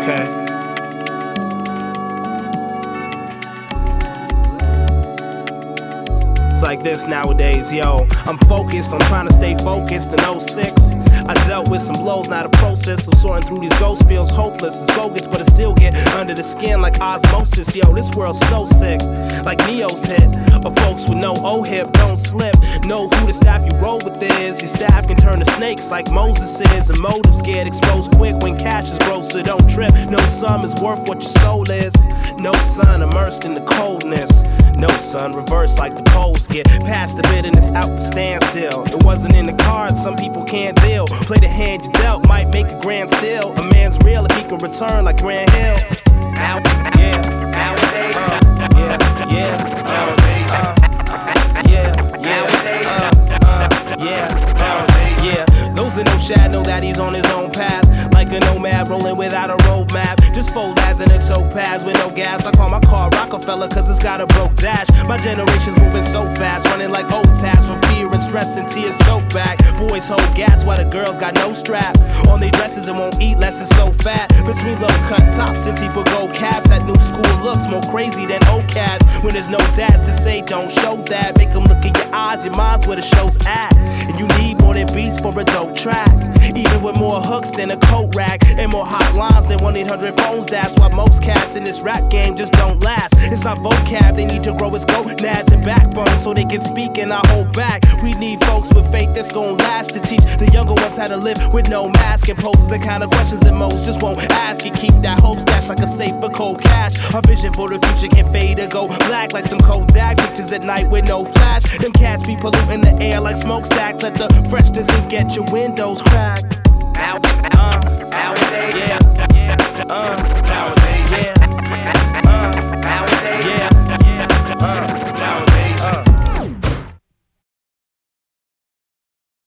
Okay. It's like this nowadays, yo. I'm focused, I'm trying to stay focused in '06. I dealt with some blows, not a process of sorting through these ghosts feels hopeless. It's bogus, but it still get under the skin like osmosis. Yo, this world's so sick, like Neo's hit. Or folks with no O-hip, don't slip. Know who the staff you roll with is. Your staff can turn to snakes like Moses is. And motives get exposed quick when cash is gross, so don't trip. No sum is worth what your soul is. No sun immersed in the coldness. No sun reversed like the poles get. Past the bitterness out to stand still. It wasn't in the cards, some people can't deal. Play the hand you dealt, might make a grand steal. A man's real if he can return like Grand Hill. Yeah, nowadays. Those that know Shad know that he's on his own path. Like a nomad rolling without a roadmap. Just fold as an exo-pass with no gas. I call my car Rockefeller cause it's got a broke dash. My generation's moving so fast, running like old tasks. From fear and stress and tears choke back. Boys hold gas while the girls got no strap. On their dresses and won't eat less, it's so fat. Between low cut tops and for gold caps. That new school looks more crazy than old cats. When there's no dads to say don't show that. Make them look in your eyes, your mind's where the show's at. And you need more than beats for a dope track. Even with more hooks than a coat rack. And more hotlines than 1-800 phones. That's why most cats in this rap game just don't last. It's not vocab, they need to grow its gonads and backbone so they can speak and not hold back. We need folks with faith that's gonna last to teach the younger ones how to live with no mask and pose the kind of questions that most just won't ask. You keep that hope stashed like a safe for cold cash. Our vision for the future can fade or go black like some Kodak pictures at night with no flash. Them cats be polluting the air like smokestacks. Let the freshness and get your windows cracked. Nowadays,